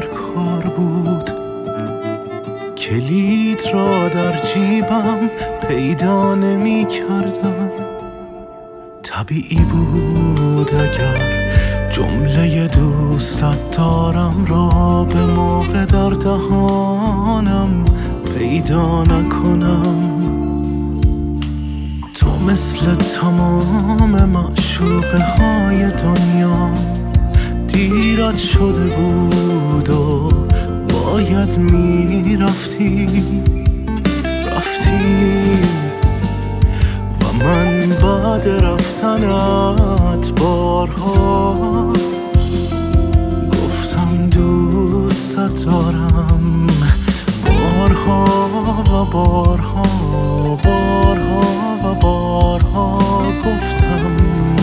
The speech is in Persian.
کار بود. کلید را در جیبم پیدا نمی کردم. طبیعی بود اگر جمله دوستت دارم را به موقع در دهانم پیدا نکنم. تو مثل تمام معشوقه های دنیا دیرت شده بود و باید میرفتی و من بعد رفتنت بارها گفتم دوستت دارم، بارها و بارها، بارها و بارها گفتم